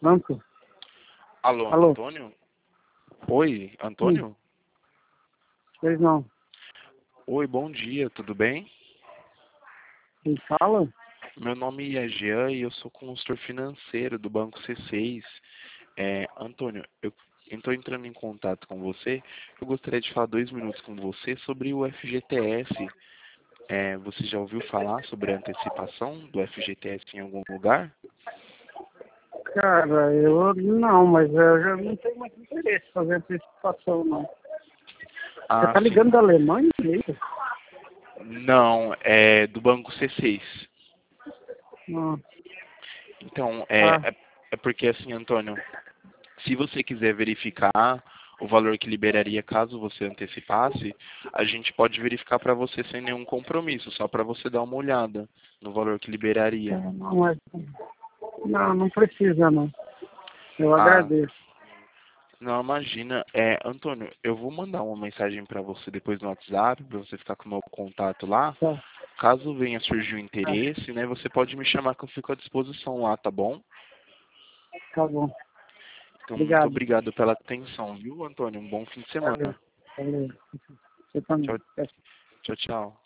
banco. Alô, Alô? Antônio? Oi, Sim, Antônio? pois não. Oi, bom dia, tudo bem? Quem fala? Meu nome é Jean e eu sou consultor financeiro do Banco C6. Antônio, eu estou entrando em contato com você. Eu gostaria de falar 2 minutos com você sobre o FGTS. Você já ouviu falar sobre a antecipação do FGTS em algum lugar? Cara, eu não, mas eu já não tenho muito interesse em fazer antecipação, não. Você Ah, tá sim. ligando da Alemanha, é isso? Não, é do Banco C6. Não. Então, Ah, é porque assim, Antônio, se você quiser verificar o valor que liberaria caso você antecipasse, a gente pode verificar para você sem nenhum compromisso, só para você dar uma olhada no valor que liberaria. não, mas, não precisa, não. Eu Ah, agradeço. não, imagina. Antônio, eu vou mandar uma mensagem para você depois no WhatsApp, para você ficar com o meu contato lá. Tá, Caso venha surgir o tá, interesse, né, você pode me chamar que eu fico à disposição lá, tá bom? tá bom. Então, muito Obrigado. obrigado pela atenção, viu, Antônio? Um bom fim de Valeu. semana. Valeu. Você Tchau, também. tchau, tchau.